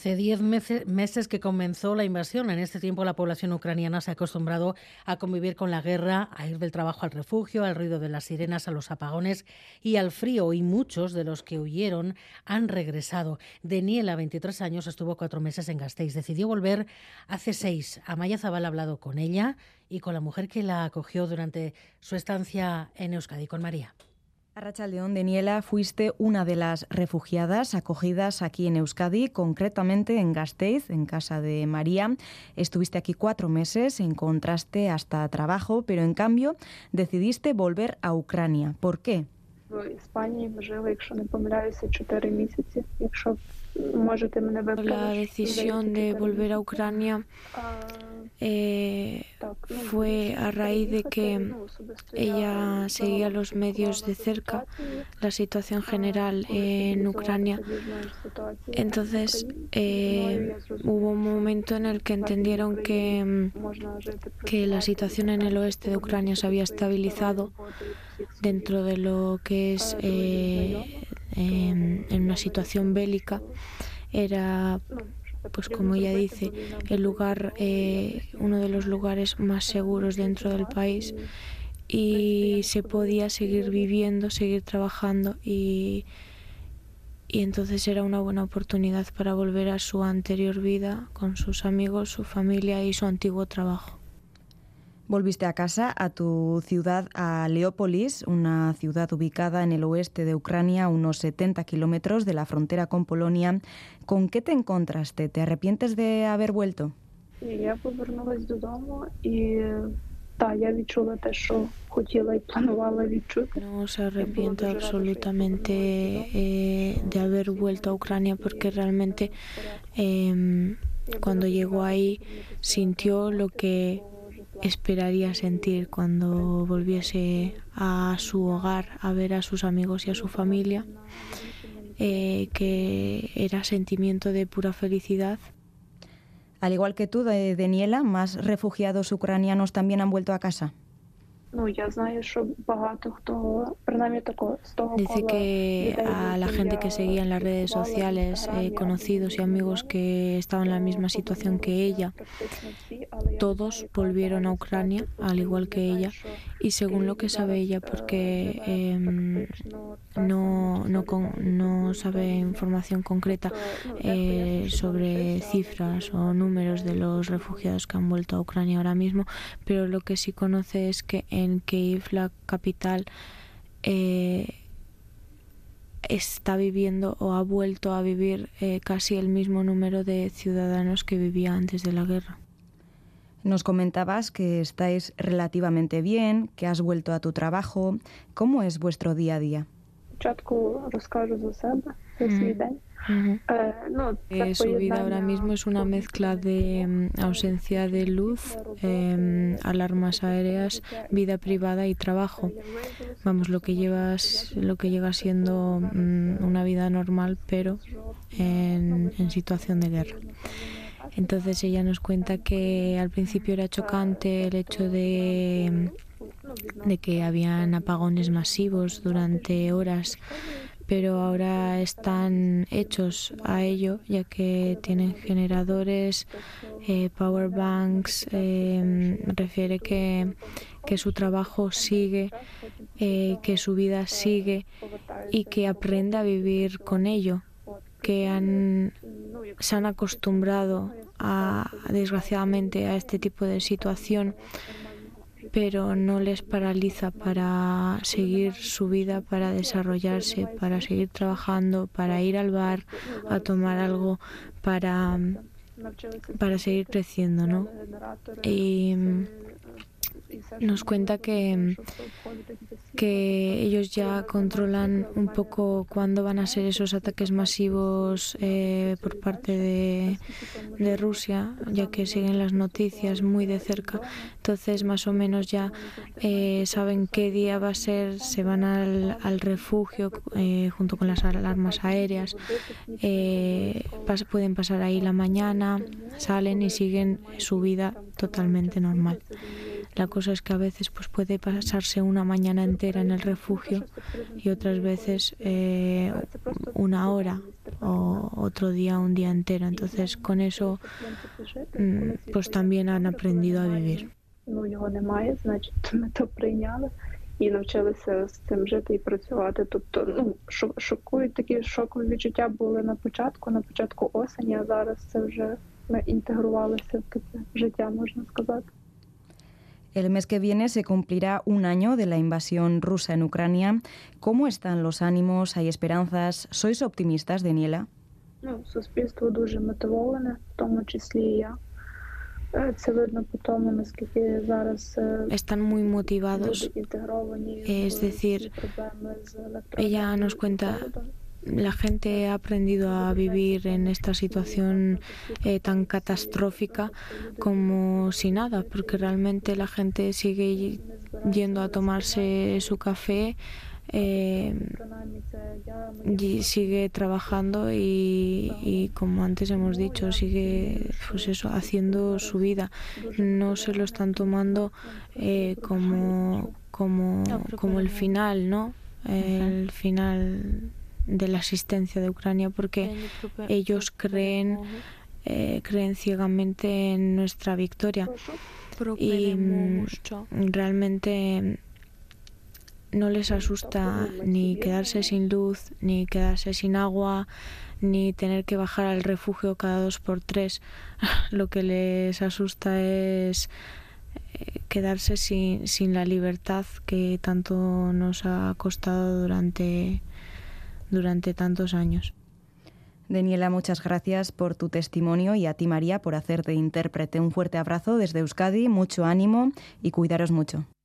Hace 10 meses que comenzó la invasión. En este tiempo la población ucraniana se ha acostumbrado a convivir con la guerra, a ir del trabajo al refugio, al ruido de las sirenas, a los apagones y al frío. Y muchos de los que huyeron han regresado. Daniela, 23 años, estuvo 4 meses en Gasteiz. Decidió volver hace 6. Amaya Zabal ha hablado con ella y con la mujer que la acogió durante su estancia en Euskadi, con María. Arratsaldeon, Daniela, fuiste una de las refugiadas acogidas aquí en Euskadi, concretamente en Gasteiz, en casa de María. Estuviste aquí 4 meses, encontraste hasta trabajo, pero en cambio decidiste volver a Ucrania. ¿Por qué? La decisión de volver a Ucrania fue a raíz de que ella seguía los medios de cerca, la situación general en Ucrania. Entonces hubo un momento en el que entendieron que la situación en el oeste de Ucrania se había estabilizado dentro de lo que es en una situación bélica. Era, pues como ella dice, el lugar, uno de los lugares más seguros dentro del país, y se podía seguir viviendo, seguir trabajando, y entonces era una buena oportunidad para volver a su anterior vida con sus amigos, su familia y su antiguo trabajo. Volviste a casa, a tu ciudad, a Leópolis, una ciudad ubicada en el oeste de Ucrania, a unos 70 kilómetros de la frontera con Polonia. ¿Con qué te encontraste? ¿Te arrepientes de haber vuelto? No se arrepiente absolutamente de haber vuelto a Ucrania, porque realmente cuando llegó ahí sintió lo que esperaría sentir cuando volviese a su hogar, a ver a sus amigos y a su familia, que era sentimiento de pura felicidad. Al igual que tú, Daniela, más refugiados ucranianos también han vuelto a casa. Dice que a la gente que seguía en las redes sociales, conocidos y amigos que estaban en la misma situación que ella, todos volvieron a Ucrania, al igual que ella, y según lo que sabe ella, porque no sabe información concreta sobre cifras o números de los refugiados que han vuelto a Ucrania ahora mismo, pero lo que sí conoce es que en Kiev, la capital, está viviendo o ha vuelto a vivir casi el mismo número de ciudadanos que vivía antes de la guerra. Nos comentabas que estáis relativamente bien, que has vuelto a tu trabajo. ¿Cómo es vuestro día a día? Su vida ahora mismo es una mezcla de ausencia de luz, alarmas aéreas, vida privada y trabajo. Vamos, lo que llega siendo una vida normal, pero en situación de guerra. Entonces ella nos cuenta que al principio era chocante el hecho de que habían apagones masivos durante horas, pero ahora están hechos a ello, ya que tienen generadores, power banks. Refiere que su trabajo sigue, que su vida sigue y que aprende a vivir con ello, que se han acostumbrado desgraciadamente a este tipo de situación, pero no les paraliza para seguir su vida, para desarrollarse, para seguir trabajando, para ir al bar a tomar algo, para seguir creciendo, ¿no? Y nos cuenta que ellos ya controlan un poco cuándo van a ser esos ataques masivos por parte de Rusia, ya que siguen las noticias muy de cerca. Entonces más o menos ya saben qué día va a ser, se van al refugio junto con las alarmas aéreas, pueden pasar ahí la mañana, salen y siguen su vida totalmente normal. La cosa es que a veces pues puede pasarse una mañana entera en el refugio y otras veces una hora o otro día un día entero. Entonces con eso pues también han aprendido a vivir. Його немає, значить ми то прийняли і навчилися з цим жити і працювати. Тобто, шокують, такі шокові відчуття були на початку осені, а зараз це вже ми інтегрувалися в таке життя, можна сказати. El mes que viene se cumplirá un año de la invasión rusa en Ucrania. ¿Cómo están los ánimos? ¿Hay esperanzas? ¿Sois optimistas, Daniela? Суспільство дуже мотивоване, в тому числі і я. Це видно по тому, наскільки зараз Están muy motivados. інтегровані. Es decir, ella nos cuenta, la gente ha aprendido a vivir en esta situación tan catastrófica como si nada, porque realmente la gente sigue yendo a tomarse su café, y sigue trabajando y como antes hemos dicho, sigue pues eso, haciendo su vida. No se lo están tomando como el final, ¿no? El final de la existencia de Ucrania, porque ellos creen ciegamente en nuestra victoria y realmente no les asusta ni quedarse sin luz, ni quedarse sin agua, ni tener que bajar al refugio cada 2x3. Lo que les asusta es quedarse sin la libertad que tanto nos ha costado durante tantos años. Daniela, muchas gracias por tu testimonio y a ti, María, por hacerte intérprete. Un fuerte abrazo desde Euskadi, mucho ánimo y cuidaros mucho.